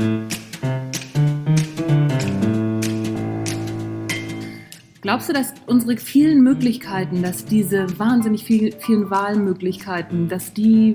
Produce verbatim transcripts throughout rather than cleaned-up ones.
Glaubst du, dass unsere vielen Möglichkeiten, dass diese wahnsinnig viel, vielen Wahlmöglichkeiten, dass die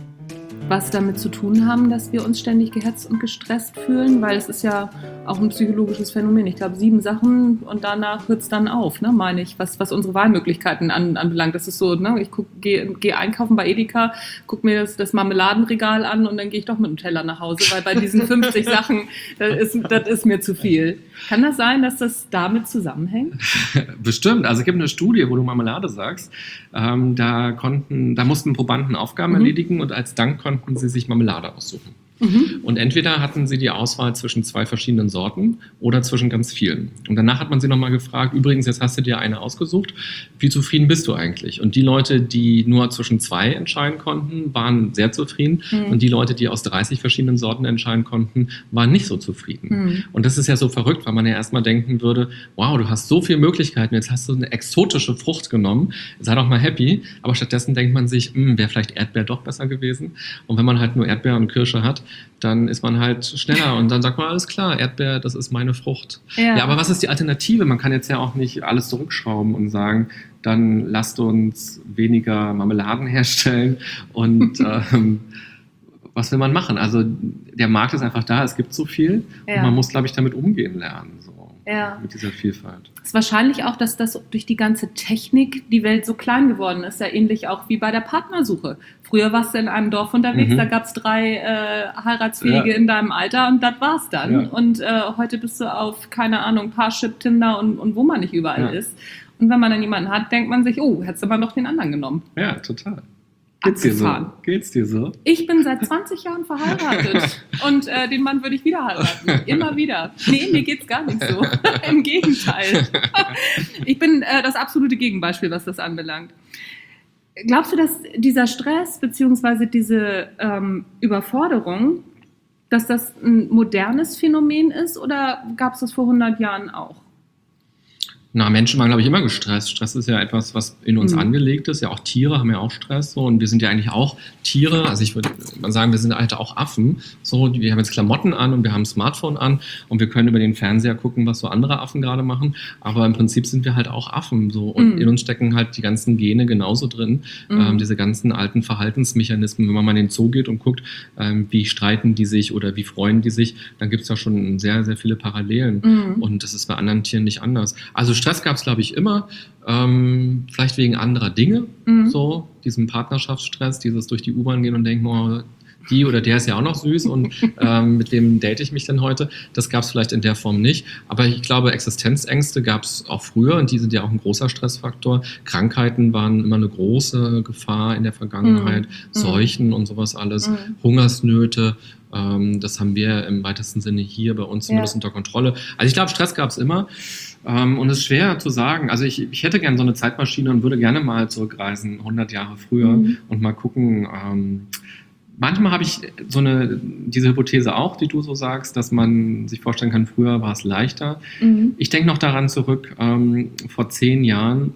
was damit zu tun haben, dass wir uns ständig gehetzt und gestresst fühlen? Weil es ist ja auch ein psychologisches Phänomen. Ich glaube, sieben Sachen und danach hört es dann auf, ne, meine ich, was, was unsere Wahlmöglichkeiten an, anbelangt. Das ist so, ne, ich gehe geh einkaufen bei Edeka, gucke mir das, das Marmeladenregal an und dann gehe ich doch mit dem Teller nach Hause, weil bei diesen fünfzig Sachen, das ist, das ist mir zu viel. Kann das sein, dass das damit zusammenhängt? Bestimmt. Also es gibt eine Studie, wo du Marmelade sagst. Ähm, da konnten, da mussten Probanden Aufgaben mhm. erledigen und als Dank konnten sie sich Marmelade aussuchen. Mhm. Und entweder hatten sie die Auswahl zwischen zwei verschiedenen Sorten oder zwischen ganz vielen. Und danach hat man sie nochmal gefragt, übrigens, jetzt hast du dir eine ausgesucht, wie zufrieden bist du eigentlich? Und die Leute, die nur zwischen zwei entscheiden konnten, waren sehr zufrieden. Mhm. Und die Leute, die aus dreißig verschiedenen Sorten entscheiden konnten, waren nicht so zufrieden. Mhm. Und das ist ja so verrückt, weil man ja erstmal denken würde, wow, du hast so viele Möglichkeiten, jetzt hast du eine exotische Frucht genommen, sei doch mal happy. Aber stattdessen denkt man sich, wäre vielleicht Erdbeer doch besser gewesen. Und wenn man halt nur Erdbeer und Kirsche hat, dann ist man halt schneller und dann sagt man, alles klar, Erdbeer, das ist meine Frucht. Ja. ja, aber was ist die Alternative? Man kann jetzt ja auch nicht alles zurückschrauben und sagen, dann lasst uns weniger Marmeladen herstellen und ähm, was will man machen? Also der Markt ist einfach da, es gibt so viel ja. und man muss, glaube ich, damit umgehen lernen, so ja. mit dieser Vielfalt. Es ist wahrscheinlich auch, dass das durch die ganze Technik die Welt so klein geworden ist, ja ähnlich auch wie bei der Partnersuche. Früher warst du in einem Dorf unterwegs, mhm. da gab es drei äh, Heiratsfähige ja. in deinem Alter und das war's dann. Ja. Und äh, heute bist du auf, keine Ahnung, Parship, Tinder und, und wo man nicht überall ja. ist. Und wenn man dann jemanden hat, denkt man sich, oh, hättest du mal doch den anderen genommen. Ja, total. Geht's dir so? Geht's dir so? Ich bin seit zwanzig Jahren verheiratet und äh, den Mann würde ich wieder heiraten. Immer wieder. Nee, mir geht's gar nicht so. Im Gegenteil. Ich bin äh, das absolute Gegenbeispiel, was das anbelangt. Glaubst du, dass dieser Stress bzw. diese ähm, Überforderung, dass das ein modernes Phänomen ist oder gab es das vor hundert Jahren auch? Na, Menschen waren, glaube ich, immer gestresst. Stress ist ja etwas, was in uns mhm. angelegt ist. Ja, auch Tiere haben ja auch Stress. So. Und wir sind ja eigentlich auch Tiere. Also ich würde mal sagen, wir sind halt auch Affen. So, wir haben jetzt Klamotten an und wir haben ein Smartphone an und wir können über den Fernseher gucken, was so andere Affen gerade machen. Aber im Prinzip sind wir halt auch Affen. So. Und mhm. in uns stecken halt die ganzen Gene genauso drin. Mhm. Ähm, diese ganzen alten Verhaltensmechanismen. Wenn man mal in den Zoo geht und guckt, ähm, wie streiten die sich oder wie freuen die sich, dann gibt es ja schon sehr, sehr viele Parallelen. Mhm. Und das ist bei anderen Tieren nicht anders. Also Stress gab es, glaube ich, immer, ähm, vielleicht wegen anderer Dinge, mhm. so diesem Partnerschaftsstress, dieses durch die U-Bahn gehen und denken, oh, die oder der ist ja auch noch süß und ähm, mit wem date ich mich denn heute? Das gab es vielleicht in der Form nicht, aber ich glaube, Existenzängste gab es auch früher und die sind ja auch ein großer Stressfaktor. Krankheiten waren immer eine große Gefahr in der Vergangenheit, mhm. Seuchen und sowas alles, mhm. Hungersnöte. Das haben wir im weitesten Sinne hier bei uns zumindest ja. unter Kontrolle. Also ich glaube, Stress gab es immer. Und es ist schwer zu sagen. Also ich, ich hätte gerne so eine Zeitmaschine und würde gerne mal zurückreisen, hundert Jahre früher mhm. und mal gucken. Ähm, manchmal habe ich so eine, diese Hypothese auch, die du so sagst, dass man sich vorstellen kann, früher war es leichter. Mhm. Ich denke noch daran zurück, ähm, vor zehn Jahren,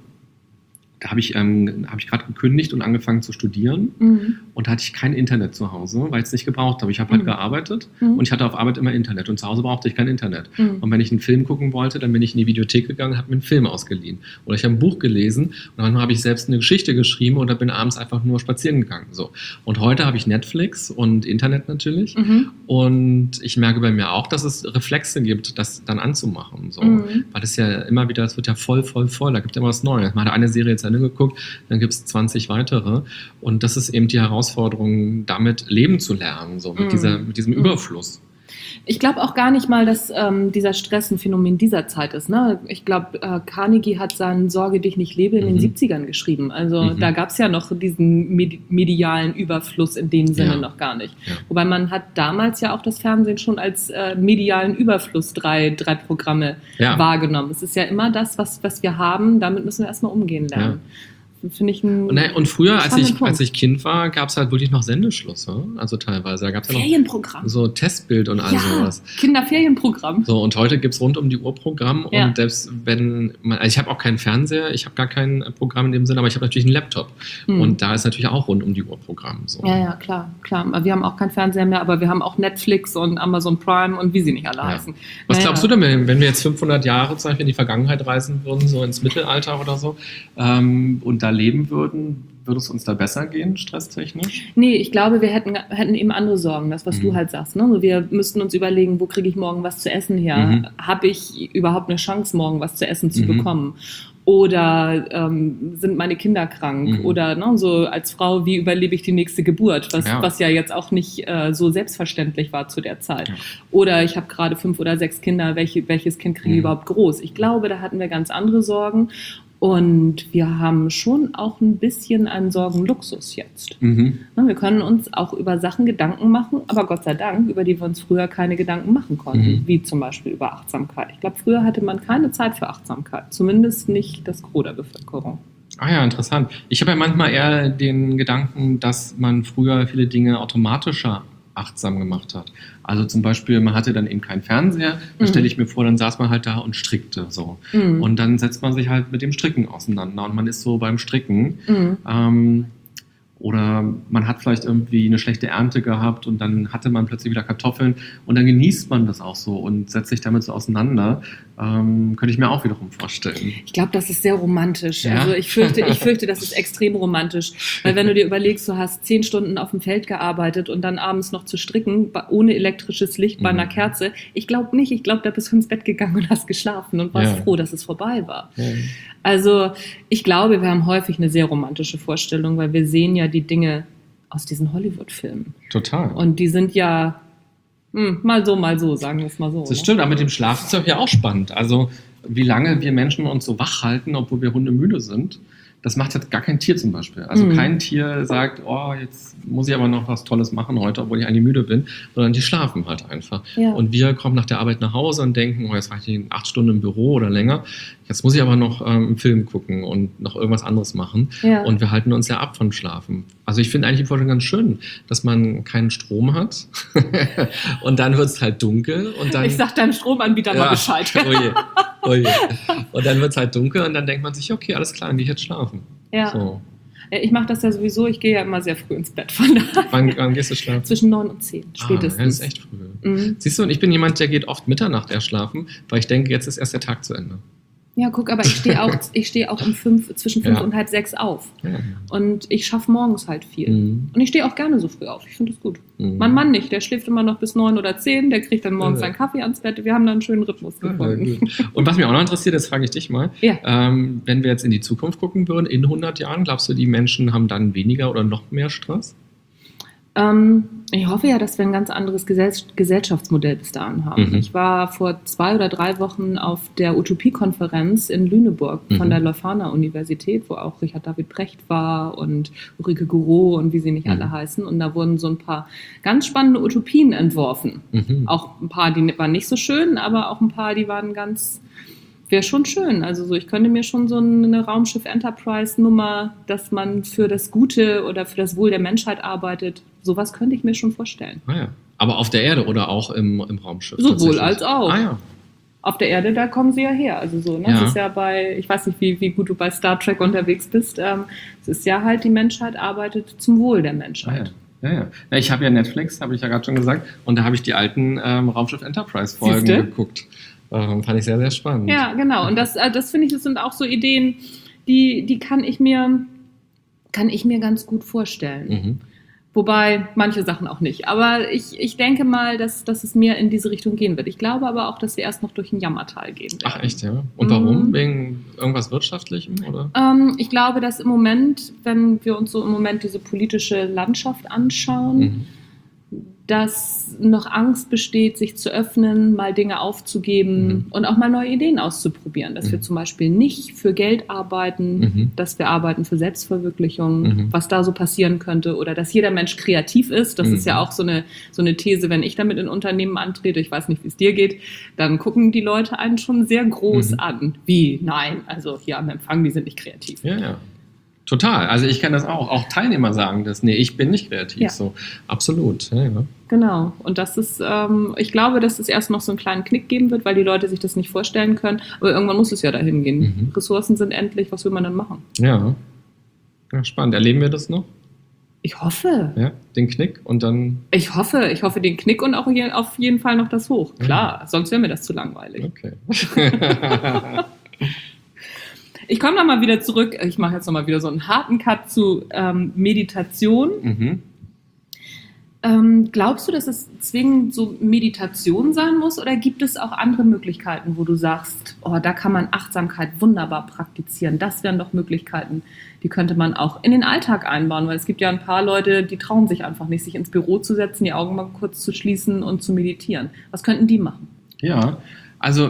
da habe ich, ähm, hab ich gerade gekündigt und angefangen zu studieren mhm. und da hatte ich kein Internet zu Hause, weil ich es nicht gebraucht habe. Ich habe mhm. halt gearbeitet mhm. und ich hatte auf Arbeit immer Internet und zu Hause brauchte ich kein Internet. Mhm. Und wenn ich einen Film gucken wollte, dann bin ich in die Videothek gegangen und habe mir einen Film ausgeliehen. Oder ich habe ein Buch gelesen und dann habe ich selbst eine Geschichte geschrieben oder bin abends einfach nur spazieren gegangen. So. Und heute habe ich Netflix und Internet natürlich mhm. und ich merke bei mir auch, dass es Reflexe gibt, das dann anzumachen. So. Mhm. Weil es ja immer wieder, es wird ja voll, voll, voll, da gibt es immer was Neues. Man hat eine Serie jetzt geguckt, dann gibt es zwanzig weitere und das ist eben die Herausforderung, damit leben zu lernen, so mit, mm. dieser, mit diesem mm. Überfluss. Ich glaube auch gar nicht mal, dass ähm, dieser Stress ein Phänomen dieser Zeit ist. Ne? Ich glaube, äh, Carnegie hat seinen Sorge dich nicht lebe in mhm. den siebzigern geschrieben. Also mhm. da gab es ja noch diesen med- medialen Überfluss in dem Sinne ja. noch gar nicht. Ja. Wobei man hat damals ja auch das Fernsehen schon als äh, medialen Überfluss drei, drei Programme ja. wahrgenommen. Es ist ja immer das, was, was wir haben, damit müssen wir erstmal umgehen lernen. Ja. finde ich ein Und, und früher, als ich, Punkt. als ich Kind war, gab es halt wirklich noch Sendeschluss. Also teilweise. Da gab es ja noch Ferienprogramm. so Testbild und all Ja, sowas. Kinderferienprogramm. So, und heute gibt es rund um die Uhr Programm. Ja. Und selbst wenn man, also ich habe auch keinen Fernseher, ich habe gar kein Programm in dem Sinne, aber ich habe natürlich einen Laptop. Mhm. Und da ist natürlich auch rund um die Uhr Programm. So. Ja, ja, klar, klar. Wir haben auch keinen Fernseher mehr, aber wir haben auch Netflix und Amazon Prime und wie sie nicht alle Ja. heißen. Was naja. glaubst du denn, wenn wir jetzt fünfhundert Jahre zum Beispiel in die Vergangenheit reisen würden, so ins Mittelalter oder so, ähm, und da leben würden, würde es uns da besser gehen, stresstechnisch? Nee, ich glaube, wir hätten, hätten eben andere Sorgen, das, was Mhm. du halt sagst. Ne? Wir müssten uns überlegen, wo kriege ich morgen was zu essen her? Mhm. Habe ich überhaupt eine Chance, morgen was zu essen zu Mhm. bekommen? Oder ähm, sind meine Kinder krank? Mhm. Oder ne, so als Frau, wie überlebe ich die nächste Geburt? Was Ja. ja, was ja jetzt auch nicht äh, so selbstverständlich war zu der Zeit. Ja. Oder ich habe gerade fünf oder sechs Kinder, welche, welches Kind kriege ich Mhm. überhaupt groß? Ich glaube, da hatten wir ganz andere Sorgen. Und wir haben schon auch ein bisschen einen Sorgenluxus jetzt. Mhm. Wir können uns auch über Sachen Gedanken machen, aber Gott sei Dank, über die wir uns früher keine Gedanken machen konnten, Mhm. wie zum Beispiel über Achtsamkeit. Ich glaube, früher hatte man keine Zeit für Achtsamkeit, zumindest nicht das Gros der Bevölkerung. Ah ja, interessant. Ich habe ja manchmal eher den Gedanken, dass man früher viele Dinge automatischer achtsam gemacht hat. Also zum Beispiel, man hatte dann eben keinen Fernseher, da Mhm. stelle ich mir vor, dann saß man halt da und strickte so. Mhm. Und dann setzt man sich halt mit dem Stricken auseinander und man ist so beim Stricken. Mhm. Ähm, oder man hat vielleicht irgendwie eine schlechte Ernte gehabt und dann hatte man plötzlich wieder Kartoffeln und dann genießt man das auch so und setzt sich damit so auseinander. Ähm, könnte ich mir auch wiederum vorstellen. Ich glaube, das ist sehr romantisch. Ja? Also ich fürchte, ich fürchte, das ist extrem romantisch. Weil wenn du dir überlegst, du hast zehn Stunden auf dem Feld gearbeitet und dann abends noch zu stricken, ba- ohne elektrisches Licht bei Mhm. einer Kerze. Ich glaube nicht. Ich glaube, da bist du ins Bett gegangen und hast geschlafen und warst Ja. froh, dass es vorbei war. Ja. Also ich glaube, wir haben häufig eine sehr romantische Vorstellung, weil wir sehen ja die Dinge aus diesen Hollywood-Filmen. Total. Und die sind ja hm, mal so, mal so, sagen wir es mal so. Das ne? stimmt, aber mit dem Schlaf ist ja auch spannend. Also wie lange wir Menschen uns so wach halten, obwohl wir hundemüde sind, das macht jetzt gar kein Tier zum Beispiel. Also Mhm. kein Tier sagt, oh, jetzt muss ich aber noch was Tolles machen heute, obwohl ich eigentlich müde bin, sondern die schlafen halt einfach. Ja. Und wir kommen nach der Arbeit nach Hause und denken, oh, jetzt war ich acht Stunden im Büro oder länger, jetzt muss ich aber noch ähm, einen Film gucken und noch irgendwas anderes machen. Ja. Und wir halten uns ja ab von Schlafen. Also ich finde eigentlich die Vorstellung ganz schön, dass man keinen Strom hat und dann wird es halt dunkel und dann... Ich sag deinem Stromanbieter mal Ja. Bescheid. Oh je. Oh je. Und dann wird es halt dunkel und dann denkt man sich, okay, alles klar, dann gehe ich jetzt schlafen. Ja. So. Ich mache das ja sowieso, ich gehe ja immer sehr früh ins Bett. Von daher Wann, wann gehst du schlafen? zwischen neun und zehn Ah, spätestens. ja, das ist echt früh. Mhm. Siehst du, und ich bin jemand, der geht oft Mitternacht erst schlafen, weil ich denke, jetzt ist erst der Tag zu Ende. Ja, guck, aber ich stehe auch, ich stehe auch um fünf, zwischen fünf Ja. und halb sechs auf. Ja. Und ich schaffe morgens halt viel. Mhm. Und ich stehe auch gerne so früh auf. Ich finde das gut. Mhm. Mein Mann nicht, der schläft immer noch bis neun oder zehn, der kriegt dann morgens Ja. seinen Kaffee ans Bett. Wir haben da einen schönen Rhythmus Ja, gefunden. gut. Und was mich auch noch interessiert, das frage ich dich mal, Ja. ähm, wenn wir jetzt in die Zukunft gucken würden, in hundert Jahren, glaubst du, die Menschen haben dann weniger oder noch mehr Stress? Ähm, ich hoffe ja, dass wir ein ganz anderes Gesell Gesellschaftsmodell bis dahin haben. Mhm. Ich war vor zwei oder drei Wochen auf der Utopie-Konferenz in Lüneburg von Mhm. der Leuphana-Universität, wo auch Richard David Brecht war und Ulrike Gouraud und wie sie nicht Mhm. alle heißen. Und da wurden so ein paar ganz spannende Utopien entworfen. Mhm. Auch ein paar, die waren nicht so schön, aber auch ein paar, die waren ganz, wäre schon schön. Also so, ich könnte mir schon so eine Raumschiff-Enterprise-Nummer, dass man für das Gute oder für das Wohl der Menschheit arbeitet, sowas könnte ich mir schon vorstellen. Ah, ja. Aber auf der Erde oder auch im, im Raumschiff? Sowohl tatsächlich? als auch. Ah ja. Auf der Erde, da kommen sie ja her. Also so, ne? Ja. Es ist ja bei, ich weiß nicht, wie, wie gut du bei Star Trek unterwegs bist, ähm, es ist ja halt, die Menschheit arbeitet zum Wohl der Ah, Menschheit. ja. Ja, ja. ja ich habe ja Netflix, habe ich ja gerade schon gesagt, und da habe ich die alten ähm, Raumschiff Enterprise-Folgen Siehste? geguckt. Ähm, fand ich sehr, sehr spannend. Ja, genau. Und das, äh, das finde ich, das sind auch so Ideen, die, die kann ich mir, kann ich mir ganz gut vorstellen. Mhm. Wobei manche Sachen auch nicht. Aber ich, ich denke mal, dass, dass es mehr in diese Richtung gehen wird. Ich glaube aber auch, dass wir erst noch durch ein Jammertal gehen werden. Ach, echt, ja? Und warum? Mhm. Wegen irgendwas Wirtschaftlichem, oder? Ähm, ich glaube, dass im Moment, wenn wir uns so im Moment diese politische Landschaft anschauen, Mhm. dass noch Angst besteht, sich zu öffnen, mal Dinge aufzugeben Mhm. und auch mal neue Ideen auszuprobieren. Dass Mhm. wir zum Beispiel nicht für Geld arbeiten, Mhm. dass wir arbeiten für Selbstverwirklichung, Mhm. was da so passieren könnte. Oder dass jeder Mensch kreativ ist. Das Mhm. ist ja auch so eine, so eine These, wenn ich damit in Unternehmen antrete, ich weiß nicht, wie es dir geht, dann gucken die Leute einen schon sehr groß Mhm. an. Wie? Nein, also hier am Empfang, die sind nicht kreativ. Ja, ja. Total. Also ich kenne das auch. Auch Teilnehmer sagen das. Nee, ich bin nicht kreativ. Ja. So, absolut. Ja, ja. Genau. Und das ist, ähm, ich glaube, dass es erst noch so einen kleinen Knick geben wird, weil die Leute sich das nicht vorstellen können. Aber irgendwann muss es ja dahin gehen. Mhm. Ressourcen sind endlich. Was will man dann machen? Ja. Ja, spannend. Erleben wir das noch? Ich hoffe. Ja, den Knick und dann. Ich hoffe. Ich hoffe den Knick und auch je, auf jeden Fall noch das Hoch. Klar, mhm. sonst wäre mir das zu langweilig. Okay. Ich komme nochmal wieder zurück. Ich mache jetzt nochmal wieder so einen harten Cut zu ähm, Meditation. Mhm. Ähm, glaubst du, dass es zwingend so Meditation sein muss oder gibt es auch andere Möglichkeiten, wo du sagst, oh, da kann man Achtsamkeit wunderbar praktizieren? Das wären doch Möglichkeiten, die könnte man auch in den Alltag einbauen, weil es gibt ja ein paar Leute, die trauen sich einfach nicht, sich ins Büro zu setzen, die Augen mal kurz zu schließen und zu meditieren. Was könnten die machen? Ja, also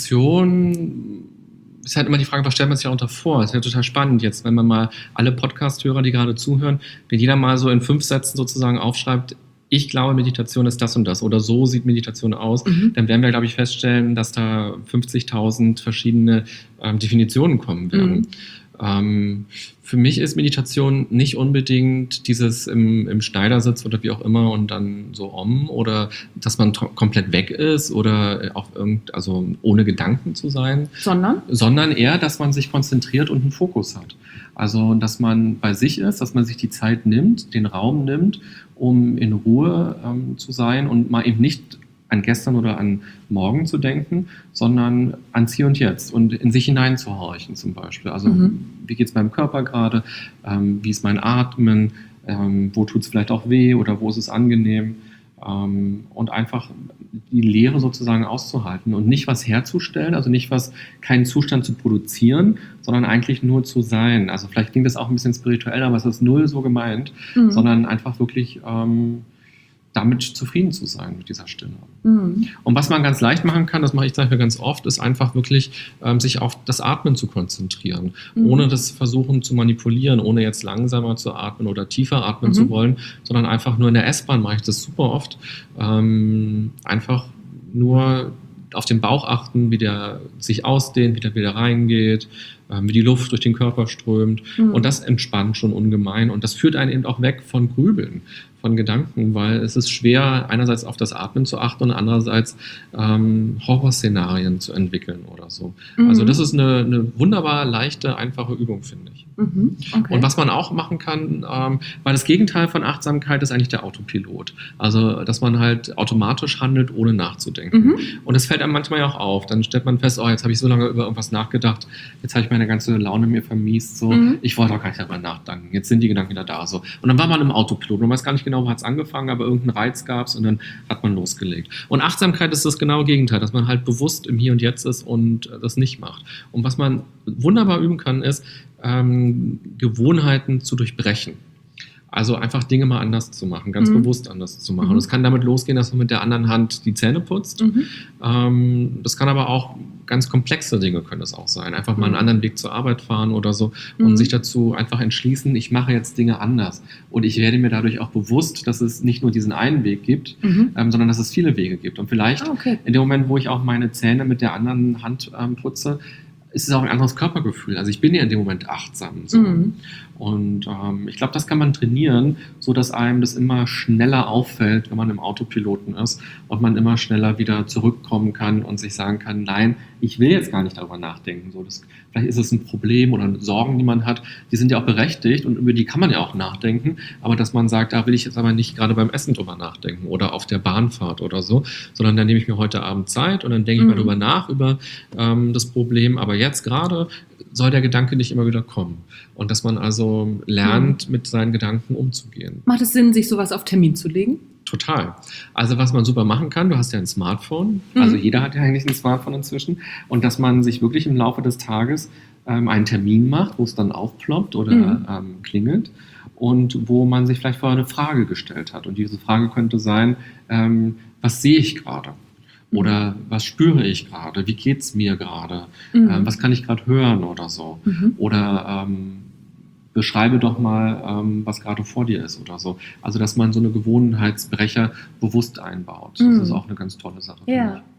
Meditation ist halt immer die Frage, was stellt man sich darunter vor? Das ist ja total spannend jetzt, wenn man mal alle Podcast-Hörer, die gerade zuhören, wenn jeder mal so in fünf Sätzen sozusagen aufschreibt, ich glaube, Meditation ist das und das oder so sieht Meditation aus, mhm. dann werden wir, glaube ich, feststellen, dass da fünfzigtausend verschiedene ähm, Definitionen kommen werden. Mhm. Ähm, für mich ist Meditation nicht unbedingt dieses im, im Schneidersitz oder wie auch immer und dann so om oder dass man to- komplett weg ist oder auch irgend, also ohne Gedanken zu sein. Sondern? Sondern eher, dass man sich konzentriert und einen Fokus hat. Also, dass man bei sich ist, dass man sich die Zeit nimmt, den Raum nimmt, um in Ruhe ähm, zu sein und mal eben nicht an gestern oder an morgen zu denken, sondern ans Hier und Jetzt und in sich hineinzuhorchen zum Beispiel. Also mhm. wie geht es meinem Körper gerade, ähm, wie ist mein Atmen, ähm, wo tut es vielleicht auch weh oder wo ist es angenehm ähm, und einfach die Leere sozusagen auszuhalten und nicht was herzustellen, also nicht was, keinen Zustand zu produzieren, sondern eigentlich nur zu sein. Also vielleicht klingt das auch ein bisschen spirituell, aber es ist null so gemeint, mhm. sondern einfach wirklich ähm, damit zufrieden zu sein mit dieser Stille. Mhm. Und was man ganz leicht machen kann, das mache ich dafür ganz oft, ist einfach wirklich ähm, sich auf das Atmen zu konzentrieren, mhm. ohne das versuchen zu manipulieren, ohne jetzt langsamer zu atmen oder tiefer atmen mhm. zu wollen, sondern einfach nur in der S-Bahn mache ich das super oft, ähm, einfach nur auf den Bauch achten, wie der sich ausdehnt, wie der wieder reingeht, ähm, wie die Luft durch den Körper strömt mhm. und das entspannt schon ungemein und das führt einen eben auch weg von Grübeln, von Gedanken, weil es ist schwer, einerseits auf das Atmen zu achten und andererseits ähm, Horrorszenarien zu entwickeln oder so. Mhm. Also das ist eine, eine wunderbar leichte, einfache Übung, finde ich. Mhm. Okay. Und was man auch machen kann, ähm, weil das Gegenteil von Achtsamkeit ist eigentlich der Autopilot. Also, dass man halt automatisch handelt, ohne nachzudenken. Mhm. Und das fällt einem manchmal ja auch auf. Dann stellt man fest, oh, jetzt habe ich so lange über irgendwas nachgedacht, jetzt habe ich meine ganze Laune mir vermiest, so, mhm. ich wollte auch gar nicht darüber nachdenken, jetzt sind die Gedanken wieder da, so. Und dann war man im Autopilot, man weiß gar nicht genau, wo hat es angefangen, aber irgendeinen Reiz gab es und dann hat man losgelegt. Und Achtsamkeit ist das genaue Gegenteil, dass man halt bewusst im Hier und Jetzt ist und das nicht macht. Und was man wunderbar üben kann, ist, ähm, Gewohnheiten zu durchbrechen. Also einfach Dinge mal anders zu machen, ganz mhm. bewusst anders zu machen. Und es kann damit losgehen, dass man mit der anderen Hand die Zähne putzt. Mhm. Ähm, das kann aber auch ganz komplexe Dinge können es auch sein. Einfach mal einen anderen Weg zur Arbeit fahren oder so und mhm. sich dazu einfach entschließen, ich mache jetzt Dinge anders. Und ich werde mir dadurch auch bewusst, dass es nicht nur diesen einen Weg gibt, mhm. ähm, sondern dass es viele Wege gibt. Und vielleicht ah, okay. in dem Moment, wo ich auch meine Zähne mit der anderen Hand ähm, putze, ist es auch ein anderes Körpergefühl. Also ich bin ja in dem Moment achtsam. So. Mhm. Und ähm, ich glaube, das kann man trainieren, so dass einem das immer schneller auffällt, wenn man im Autopiloten ist und man immer schneller wieder zurückkommen kann und sich sagen kann, nein, ich will jetzt gar nicht darüber nachdenken. So, das, vielleicht ist es ein Problem oder Sorgen, die man hat, die sind ja auch berechtigt und über die kann man ja auch nachdenken, aber dass man sagt, da will ich jetzt aber nicht gerade beim Essen drüber nachdenken oder auf der Bahnfahrt oder so, sondern dann nehme ich mir heute Abend Zeit und dann denke ich mhm. mal drüber nach, über ähm, das Problem, aber jetzt gerade soll der Gedanke nicht immer wieder kommen. Und dass man also lernt, mhm. mit seinen Gedanken umzugehen. Macht es Sinn, sich sowas auf Termin zu legen? Total. Also was man super machen kann, du hast ja ein Smartphone, mhm. also jeder hat ja eigentlich ein Smartphone inzwischen, und dass man sich wirklich im Laufe des Tages ähm, einen Termin macht, wo es dann aufploppt oder mhm. ähm, klingelt und wo man sich vielleicht vorher eine Frage gestellt hat. Und diese Frage könnte sein, ähm, was sehe ich gerade? Oder was spüre ich gerade? Wie geht es mir gerade? Mhm. Ähm, was kann ich gerade hören oder so? Mhm. Oder ähm, beschreibe doch mal, ähm, was gerade vor dir ist oder so. Also, dass man so eine Gewohnheitsbrecher bewusst einbaut. Mhm. Das ist auch eine ganz tolle Sache. Ja,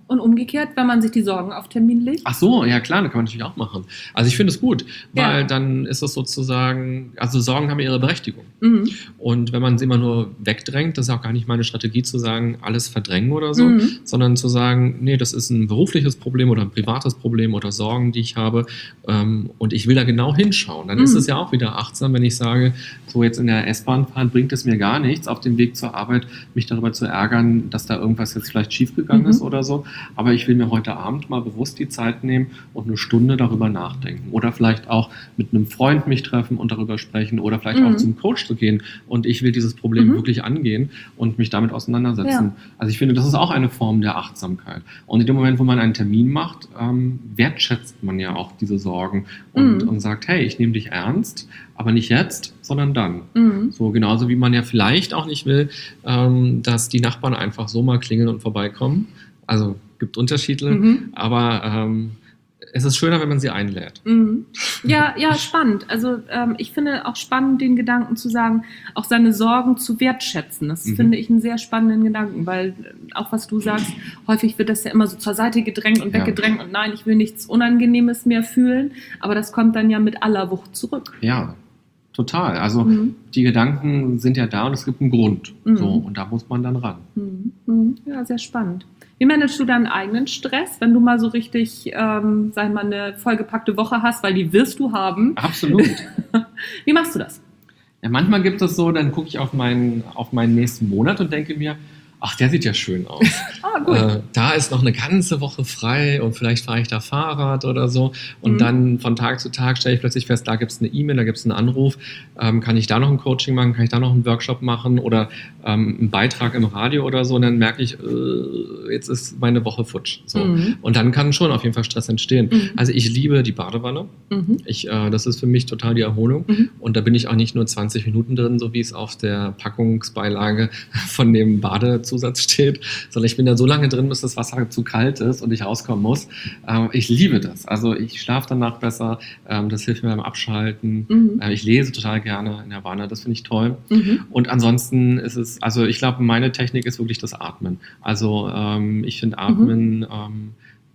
Und umgekehrt, wenn man sich die Sorgen auf Termin legt? Ach so, ja klar, das kann man natürlich auch machen. Also ich finde es gut, weil Ja. dann ist es sozusagen, also Sorgen haben ihre Berechtigung. Mhm. Und wenn man sie immer nur wegdrängt, das ist auch gar nicht meine Strategie zu sagen, alles verdrängen oder so, Mhm. sondern zu sagen, nee, das ist ein berufliches Problem oder ein privates Problem oder Sorgen, die ich habe, ähm, und ich will da genau hinschauen. Dann Mhm. ist es ja auch wieder achtsam, wenn ich sage, so jetzt in der S-Bahn fahren bringt es mir gar nichts, auf dem Weg zur Arbeit mich darüber zu ärgern, dass da irgendwas jetzt vielleicht schiefgegangen Mhm. ist oder so. Aber ich will mir heute Abend mal bewusst die Zeit nehmen und eine Stunde darüber nachdenken. Oder vielleicht auch mit einem Freund mich treffen und darüber sprechen. Oder vielleicht Mhm. auch zum Coach zu gehen. Und ich will dieses Problem Mhm. wirklich angehen und mich damit auseinandersetzen. Ja. Also ich finde, das ist auch eine Form der Achtsamkeit. Und in dem Moment, wo man einen Termin macht, ähm, wertschätzt man ja auch diese Sorgen und, Mhm. und sagt, hey, ich nehme dich ernst, aber nicht jetzt, sondern dann. Mhm. So genauso wie man ja vielleicht auch nicht will, ähm, dass die Nachbarn einfach so mal klingeln und vorbeikommen. Also gibt Unterschiede, Mhm. aber ähm, es ist schöner, wenn man sie einlädt. Mhm. Ja, ja, spannend. Also ähm, ich finde auch spannend, den Gedanken zu sagen, auch seine Sorgen zu wertschätzen. Das Mhm. finde ich einen sehr spannenden Gedanken, weil äh, auch was du sagst, häufig wird das ja immer so zur Seite gedrängt und Ja. weggedrängt und nein, ich will nichts Unangenehmes mehr fühlen, aber das kommt dann ja mit aller Wucht zurück. Ja, total. Also Mhm. die Gedanken sind ja da und es gibt einen Grund. Mhm. So, und da muss man dann ran. Mhm. Mhm. Ja, sehr spannend. Wie managst du deinen eigenen Stress, wenn du mal so richtig, ähm, sag ich mal, eine vollgepackte Woche hast, weil die wirst du haben? Absolut. Wie machst du das? Ja, manchmal gibt es so, dann gucke ich auf meinen, auf meinen nächsten Monat und denke mir, ach, der sieht ja schön aus. Ah, gut. Äh, da ist noch eine ganze Woche frei und vielleicht fahre ich da Fahrrad oder so. Und Mhm. dann von Tag zu Tag stelle ich plötzlich fest, da gibt es eine E-Mail, da gibt es einen Anruf. Ähm, kann ich da noch ein Coaching machen? Kann ich da noch einen Workshop machen? Oder ähm, einen Beitrag im Radio oder so? Und dann merke ich, äh, jetzt ist meine Woche futsch. So. Mhm. Und dann kann schon auf jeden Fall Stress entstehen. Mhm. Also ich liebe die Badewanne. Mhm. Ich, äh, das ist für mich total die Erholung. Mhm. Und da bin ich auch nicht nur zwanzig Minuten drin, so wie es auf der Packungsbeilage von dem Badezusatz steht, sondern ich bin da so lange drin, bis das Wasser zu kalt ist und ich rauskommen muss. Ähm, ich liebe das. Also ich schlafe danach besser. Ähm, das hilft mir beim Abschalten. Mhm. Äh, ich lese total gerne in der Wanne. Das finde ich toll. Mhm. Und ansonsten ist es, also ich glaube, meine Technik ist wirklich das Atmen. Also ähm, ich finde Atmen ähm,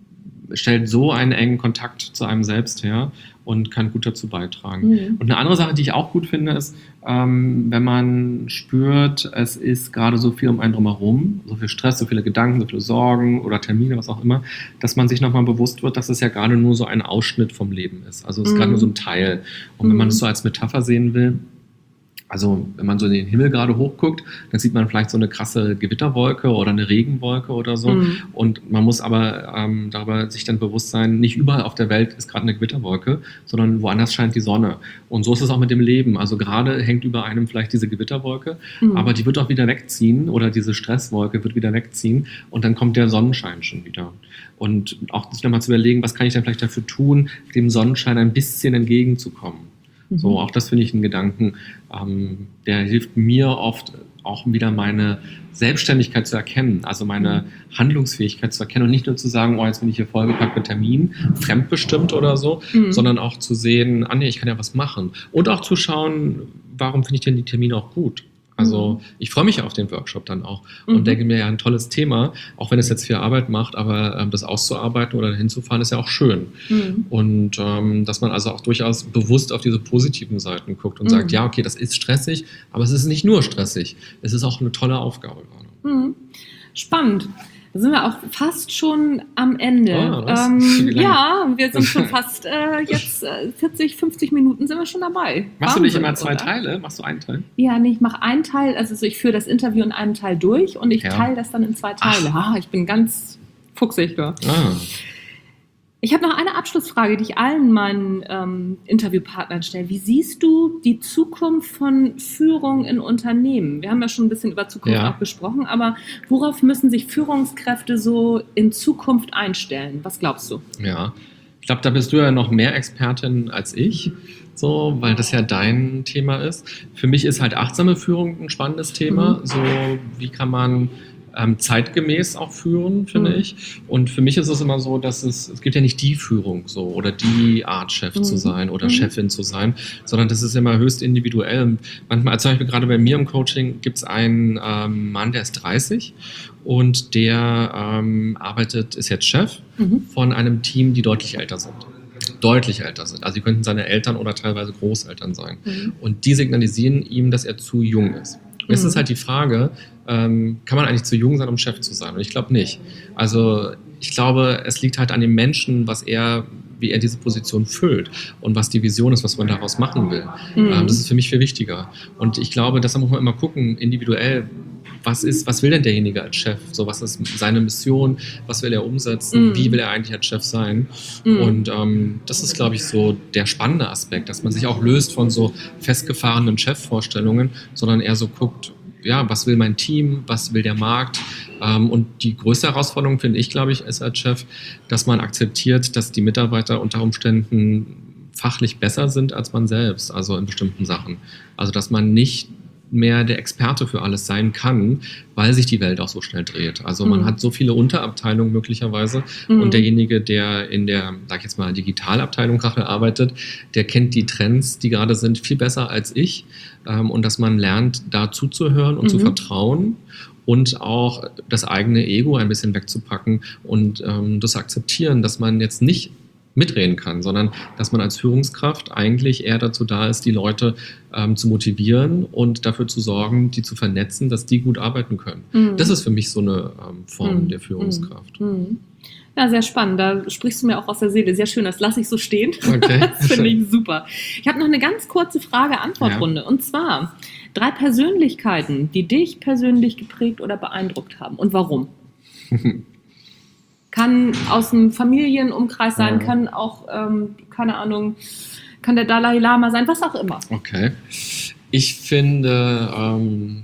stellt so einen engen Kontakt zu einem selbst her und kann gut dazu beitragen. Mhm. Und eine andere Sache, die ich auch gut finde, ist, ähm, wenn man spürt, es ist gerade so viel um einen drumherum, so viel Stress, so viele Gedanken, so viele Sorgen oder Termine, was auch immer, dass man sich nochmal bewusst wird, dass es ja gerade nur so ein Ausschnitt vom Leben ist. Also es ist Mhm. gerade nur so ein Teil. Und wenn Mhm. man es so als Metapher sehen will, also wenn man so in den Himmel gerade hochguckt, dann sieht man vielleicht so eine krasse Gewitterwolke oder eine Regenwolke oder so. Mhm. Und man muss aber ähm, darüber sich dann bewusst sein, nicht überall auf der Welt ist gerade eine Gewitterwolke, sondern woanders scheint die Sonne. Und so ist es auch mit dem Leben. Also gerade hängt über einem vielleicht diese Gewitterwolke, Mhm. aber die wird auch wieder wegziehen oder diese Stresswolke wird wieder wegziehen und dann kommt der Sonnenschein schon wieder. Und auch sich nochmal zu überlegen, was kann ich denn vielleicht dafür tun, dem Sonnenschein ein bisschen entgegenzukommen. So, auch das finde ich einen Gedanken, ähm, der hilft mir oft auch wieder meine Selbstständigkeit zu erkennen, also meine Handlungsfähigkeit zu erkennen und nicht nur zu sagen, oh, jetzt bin ich hier vollgepackt mit Terminen, fremdbestimmt oder so, Mhm. sondern auch zu sehen, ah nee, ich kann ja was machen. Und auch zu schauen, warum finde ich denn die Termine auch gut? Also Mhm. ich freue mich auf den Workshop dann auch und Mhm. denke mir, ja, ein tolles Thema, auch wenn es jetzt viel Arbeit macht, aber ähm, das auszuarbeiten oder hinzufahren ist ja auch schön. Mhm. Und ähm, dass man also auch durchaus bewusst auf diese positiven Seiten guckt und Mhm. sagt, ja, okay, das ist stressig, aber es ist nicht nur stressig. Es ist auch eine tolle Aufgabe gerade. Mhm. Spannend. Da sind wir auch fast schon am Ende. Ah, was? ähm, Wie lange? ja, wir sind schon fast äh, jetzt äh, vierzig, fünfzig Minuten sind wir schon dabei. Machst du nicht Wahnsinn, immer zwei oder? Teile? Machst du einen Teil? Ja, nee, ich mache einen Teil, also so, ich führe das Interview in einem Teil durch und ich Ja. teile das dann in zwei Teile. Ah, ich bin ganz fuchsig da. Ah, Ich habe noch eine Abschlussfrage, die ich allen meinen ähm, Interviewpartnern stelle. Wie siehst du die Zukunft von Führung in Unternehmen? Wir haben ja schon ein bisschen über Zukunft Ja. auch gesprochen, aber worauf müssen sich Führungskräfte so in Zukunft einstellen? Was glaubst du? ja. Ich glaube, da bist du ja noch mehr Expertin als ich, so, weil das ja dein Thema ist. Für mich ist halt achtsame Führung ein spannendes Thema. Mhm. So, wie kann man ähm, zeitgemäß auch führen, finde Mhm. ich. Und für mich ist es immer so, dass es, es gibt ja nicht die Führung so oder die Art Chef Mhm. zu sein oder Mhm. Chefin zu sein, sondern das ist immer höchst individuell. Manchmal, zum Beispiel gerade bei mir im Coaching, gibt es einen ähm, Mann, der ist dreißig und der ähm, arbeitet, ist jetzt Chef Mhm. von einem Team, die deutlich älter sind. Deutlich älter sind. Also sie könnten seine Eltern oder teilweise Großeltern sein. Mhm. Und die signalisieren ihm, dass er zu jung ist. Und jetzt Mhm. ist halt die Frage, ähm, kann man eigentlich zu jung sein, um Chef zu sein? Und ich glaube nicht. Also ich glaube, es liegt halt an dem Menschen, was er, wie er diese Position füllt und was die Vision ist, was man daraus machen will. Mhm. Ähm, das ist für mich viel wichtiger. Und ich glaube, deshalb muss man immer gucken, individuell, was ist, was will denn derjenige als Chef? So, was ist seine Mission? Was will er umsetzen? Mhm. Wie will er eigentlich als Chef sein? Mhm. Und ähm, das ist, glaube ich, so der spannende Aspekt, dass man sich auch löst von so festgefahrenen Chefvorstellungen, sondern eher so guckt, ja, was will mein Team? Was will der Markt? Ähm, und die größte Herausforderung, finde ich, glaube ich, ist als Chef, dass man akzeptiert, dass die Mitarbeiter unter Umständen fachlich besser sind als man selbst, also in bestimmten Sachen. Also, dass man nicht mehr der Experte für alles sein kann, weil sich die Welt auch so schnell dreht. Also man Mhm. hat so viele Unterabteilungen möglicherweise Mhm. und derjenige, der in der, sag ich jetzt mal, Digitalabteilung gerade arbeitet, der kennt die Trends, die gerade sind, viel besser als ich ähm, und dass man lernt, da zuzuhören und Mhm. zu vertrauen und auch das eigene Ego ein bisschen wegzupacken und ähm, das akzeptieren, dass man jetzt nicht mitreden kann, sondern dass man als Führungskraft eigentlich eher dazu da ist, die Leute ähm, zu motivieren und dafür zu sorgen, die zu vernetzen, dass die gut arbeiten können. Mhm. Das ist für mich so eine ähm, Form Mhm. der Führungskraft. Mhm. Ja, sehr spannend. Da sprichst du mir auch aus der Seele. Sehr schön, das lasse ich so stehen. Okay. Das finde ich super. Ich habe noch eine ganz kurze Frage-Antwort-Runde. Ja. Und zwar drei Persönlichkeiten, die dich persönlich geprägt oder beeindruckt haben. Und warum? Kann aus dem Familienumkreis sein, Ja. kann auch, ähm, keine Ahnung, kann der Dalai Lama sein, was auch immer. Okay. Ich finde, ähm,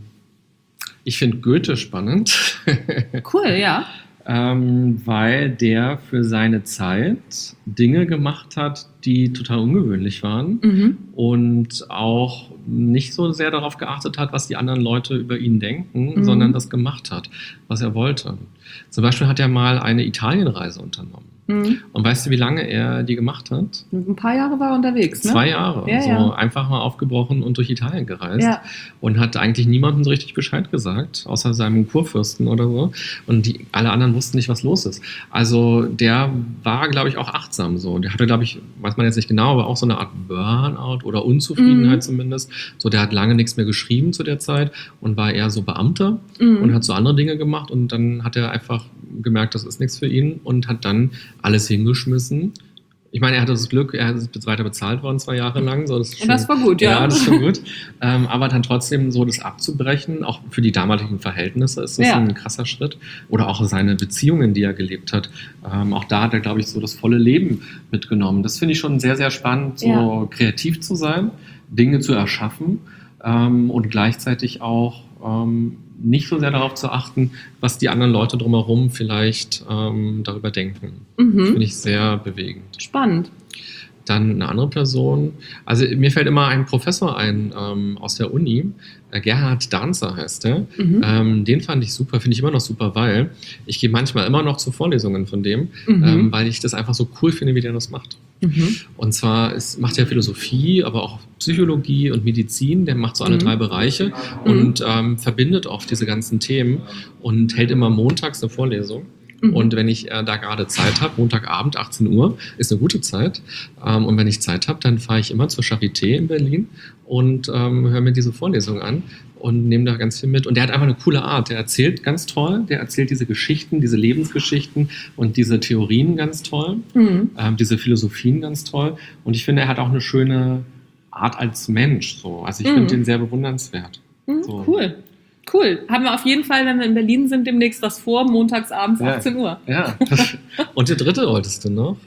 ich finde Goethe spannend. Cool, ja. Ähm, weil der für seine Zeit Dinge gemacht hat, die total ungewöhnlich waren Mhm. und auch nicht so sehr darauf geachtet hat, was die anderen Leute über ihn denken, Mhm. sondern das gemacht hat, was er wollte. Zum Beispiel hat er mal eine Italienreise unternommen. Mhm. Und weißt du, wie lange er die gemacht hat? Ein paar Jahre war er unterwegs, ne? Zwei Jahre. Ja, so ja. einfach mal aufgebrochen und durch Italien gereist. Ja. Und hat eigentlich niemandem so richtig Bescheid gesagt, außer seinem Kurfürsten oder so. Und die, alle anderen wussten nicht, was los ist. Also der war, glaube ich, auch achtsam so. Der hatte, glaube ich, weiß man jetzt nicht genau, aber auch so eine Art Burnout oder Unzufriedenheit Mhm. zumindest. So, der hat lange nichts mehr geschrieben zu der Zeit und war eher so Beamter Mhm. und hat so andere Dinge gemacht. Und dann hat er einfach gemerkt, das ist nichts für ihn und hat dann alles hingeschmissen. Ich meine, er hatte das Glück, er ist weiter bezahlt worden, zwei Jahre lang. So, das, ist Und das war gut, ja. Ja, das ist schon gut. Ähm, aber dann trotzdem so das abzubrechen, auch für die damaligen Verhältnisse ist das Ja. ein krasser Schritt. Oder auch seine Beziehungen, die er gelebt hat. Ähm, auch da hat er, glaube ich, so das volle Leben mitgenommen. Das finde ich schon sehr, sehr spannend, so Ja. kreativ zu sein, Dinge zu erschaffen ähm, und gleichzeitig auch ähm, nicht so sehr darauf zu achten, was die anderen Leute drumherum vielleicht ähm, darüber denken. Das Mhm. finde ich sehr bewegend. Spannend. Dann eine andere Person, also mir fällt immer ein Professor ein ähm, aus der Uni, äh, Gerhard Danzer heißt der. Mhm. Ähm, den fand ich super, finde ich immer noch super, weil ich gehe manchmal immer noch zu Vorlesungen von dem, Mhm. ähm, weil ich das einfach so cool finde, wie der das macht. Mhm. Und zwar ist, macht er Philosophie, aber auch Psychologie und Medizin. Der macht so alle Mhm. drei Bereiche und ähm, verbindet oft diese ganzen Themen und hält immer montags eine Vorlesung. Mhm. Und wenn ich äh, da gerade Zeit habe, Montagabend, achtzehn Uhr, ist eine gute Zeit. Ähm, und wenn ich Zeit habe, dann fahre ich immer zur Charité in Berlin und ähm, höre mir diese Vorlesung an und nehme da ganz viel mit. Und der hat einfach eine coole Art. Der erzählt ganz toll. Der erzählt diese Geschichten, diese Lebensgeschichten und diese Theorien ganz toll. Mhm. Ähm, diese Philosophien ganz toll. Und ich finde, er hat auch eine schöne Art als Mensch. So. Also ich Mhm. finde ihn sehr bewundernswert. Mhm. So. Cool. Cool. Haben wir auf jeden Fall, wenn wir in Berlin sind, demnächst was vor, montags abends Ja. achtzehn Uhr. Ja. Und der dritte wolltest du noch?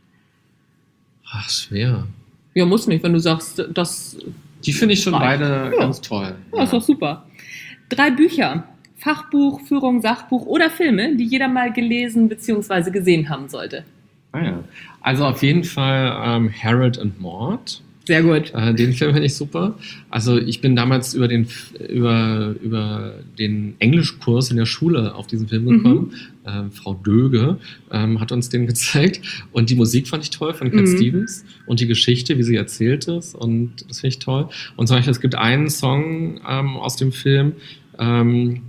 Ach, schwer. Ja, muss nicht, wenn du sagst, das Die finde ich schon Reicht. beide Ja. ganz toll. ja, ist doch super. Drei Bücher, Fachbuch, Führung, Sachbuch oder Filme, die jeder mal gelesen bzw. gesehen haben sollte. Ah, ja. Also auf jeden Fall ähm, Harold und Maude Sehr gut. Äh, den Film finde ich super. Also ich bin damals über den, über, über den Englischkurs in der Schule auf diesen Film gekommen. Mhm. Äh, Frau Döge ähm, hat uns den gezeigt. Und die Musik fand ich toll von Cat mhm. Stevens. Und die Geschichte, wie sie erzählt ist. Und das finde ich toll. Und zum Beispiel, es gibt einen Song ähm, aus dem Film, ähm,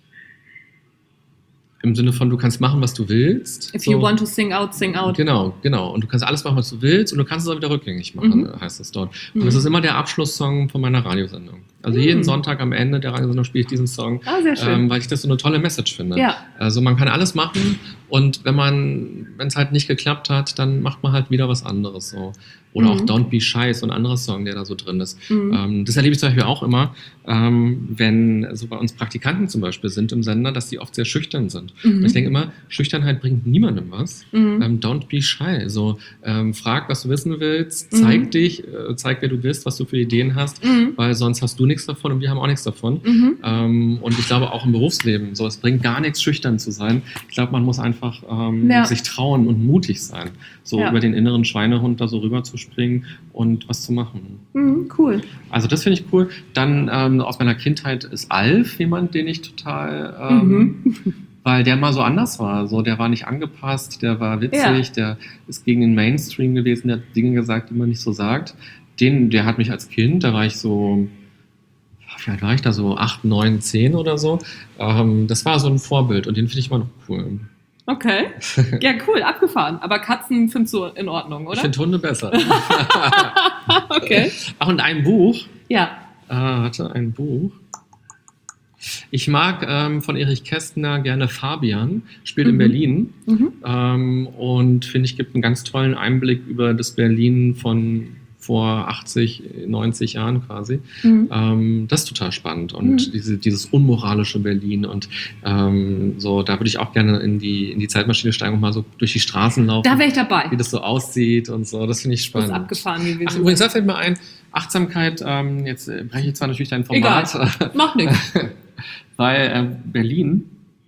im Sinne von, du kannst machen, was du willst. If so. you want to sing out, sing out. Genau, genau. Und du kannst alles machen, was du willst und du kannst es auch wieder rückgängig machen, mhm. heißt es dort. Und mhm. das ist immer der Abschlusssong von meiner Radiosendung. Also mhm. jeden Sonntag am Ende der Radiosendung spiele ich diesen Song, ah, sehr schön. Ähm, weil ich das so eine tolle Message finde. Ja. Also man kann alles machen und wenn man, wenn es halt nicht geklappt hat, dann macht man halt wieder was anderes so. Oder mhm. auch Don't Be Shy, so ein anderer Song, der da so drin ist. Mhm. Ähm, das erlebe ich zum Beispiel auch immer, ähm, wenn so bei uns Praktikanten zum Beispiel sind im Sender, dass die oft sehr schüchtern sind. Mhm. Und ich denke immer, Schüchternheit bringt niemandem was. Mhm. Ähm, don't be shy. So, ähm, frag, was du wissen willst, zeig mhm. dich, äh, zeig, wer du bist, was du für Ideen hast, mhm. weil sonst hast du nichts davon und wir haben auch nichts davon. Mhm. Ähm, und ich glaube auch im Berufsleben, so, es bringt gar nichts, schüchtern zu sein. Ich glaube, man muss einfach ähm, ja. sich trauen und mutig sein, so ja. über den inneren Schweinehund da so rüber zu springen und was zu machen. Mhm, cool. Also das finde ich cool. Dann ähm, aus meiner Kindheit ist Alf jemand, den ich total, ähm, mhm. weil der mal so anders war. So, der war nicht angepasst, der war witzig, ja. der ist gegen den Mainstream gewesen, der hat Dinge gesagt, die man nicht so sagt. Den, der hat mich als Kind, da war ich so, vielleicht war ich da so acht, neun, zehn oder so. Ähm, das war so ein Vorbild und den finde ich immer noch cool. Okay. Ja, cool, abgefahren. Aber Katzen findest du in Ordnung, oder? Ich finde Hunde besser. Okay. Ach, und ein Buch. Ja. Äh, hatte ein Buch. Ich mag ähm, von Erich Kästner gerne Fabian, spielt mhm. in Berlin. Mhm. Ähm, und finde ich, gibt einen ganz tollen Einblick über das Berlin von vor achtzig, neunzig Jahren quasi. Mhm. Ähm, das ist total spannend. Und mhm. diese, dieses unmoralische Berlin und ähm, so, da würde ich auch gerne in die, in die Zeitmaschine steigen und mal so durch die Straßen laufen. Da wäre ich dabei. Wie das so aussieht und so. Das finde ich spannend. Das ist abgefahren gewesen. Ach, übrigens, da fällt mir ein, Achtsamkeit, ähm, jetzt äh, breche ich zwar natürlich dein Format. Egal, mach nichts. Weil äh, Berlin,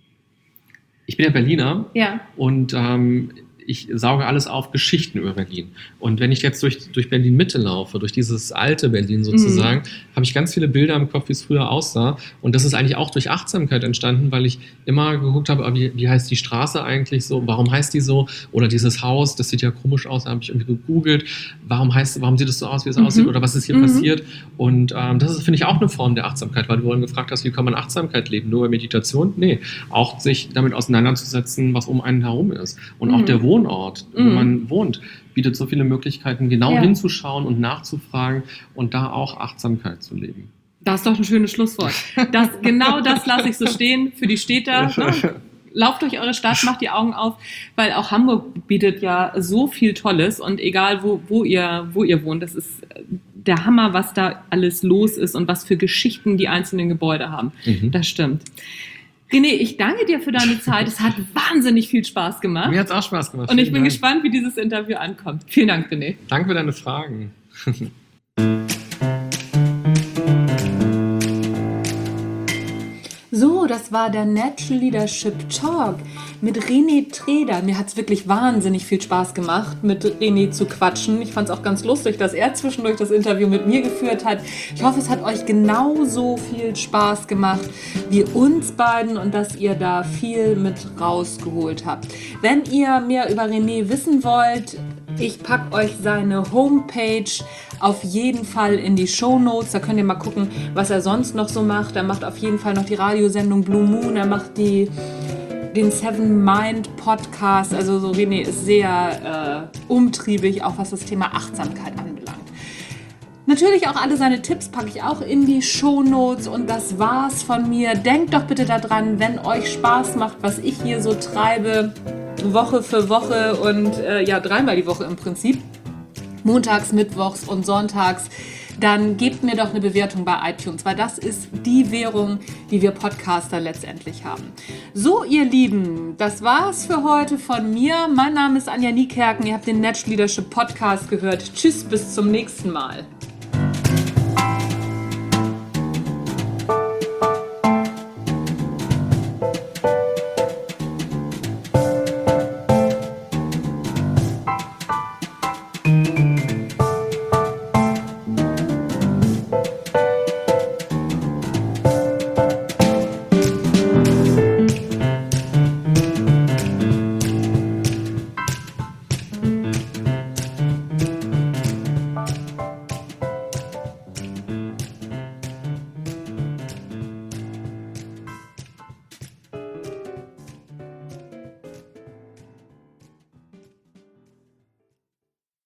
ich bin ja Berliner. Ja. Und ähm, ich sauge alles auf, Geschichten über Berlin. Und wenn ich jetzt durch, durch Berlin-Mitte laufe, durch dieses alte Berlin sozusagen, mm. habe ich ganz viele Bilder im Kopf, wie es früher aussah. Und das ist eigentlich auch durch Achtsamkeit entstanden, weil ich immer geguckt habe, wie, wie heißt die Straße eigentlich so, warum heißt die so? Oder dieses Haus, das sieht ja komisch aus, da habe ich irgendwie gegoogelt, warum, heißt, warum sieht es so aus, wie es mm-hmm. aussieht? Oder was ist hier mm-hmm. passiert? Und ähm, das ist, finde ich, auch eine Form der Achtsamkeit, weil du vorhin gefragt hast, wie kann man Achtsamkeit leben? Nur bei Meditation? Nee, auch sich damit auseinanderzusetzen, was um einen herum ist. Und mm. auch der Wohnort, wo mm. man wohnt, bietet so viele Möglichkeiten, genau ja. hinzuschauen und nachzufragen und da auch Achtsamkeit zu leben. Das ist doch ein schönes Schlusswort. Das, genau das lasse ich so stehen für die Städter. Ne? Lauft durch eure Stadt, macht die Augen auf, weil auch Hamburg bietet ja so viel Tolles und egal wo, wo, ihr, wo ihr wohnt, das ist der Hammer, was da alles los ist und was für Geschichten die einzelnen Gebäude haben. Mhm. Das stimmt. René, ich danke dir für deine Zeit. Es hat wahnsinnig viel Spaß gemacht. Mir hat es auch Spaß gemacht. Und ich bin Dank. gespannt, wie dieses Interview ankommt. Vielen Dank, René. Danke für deine Fragen. So, das war der Natural Leadership Talk mit René Treder. Mir hat es wirklich wahnsinnig viel Spaß gemacht, mit René zu quatschen. Ich fand es auch ganz lustig, dass er zwischendurch das Interview mit mir geführt hat. Ich hoffe, es hat euch genauso viel Spaß gemacht wie uns beiden und dass ihr da viel mit rausgeholt habt. Wenn ihr mehr über René wissen wollt, ich packe euch seine Homepage auf jeden Fall in die Shownotes. Da könnt ihr mal gucken, was er sonst noch so macht. Er macht auf jeden Fall noch die Radiosendung Blue Moon. Er macht die, den Seven Mind Podcast. Also so René ist sehr äh, umtriebig, auch was das Thema Achtsamkeit anbelangt. Natürlich auch alle seine Tipps packe ich auch in die Shownotes. Und das war's von mir. Denkt doch bitte daran, wenn euch Spaß macht, was ich hier so treibe, Woche für Woche und äh, ja, dreimal die Woche im Prinzip, montags, mittwochs und sonntags, dann gebt mir doch eine Bewertung bei iTunes, weil das ist die Währung, die wir Podcaster letztendlich haben. So, ihr Lieben, das war's für heute von mir. Mein Name ist Anja Niekerken, ihr habt den Natural Leadership Podcast gehört. Tschüss, bis zum nächsten Mal.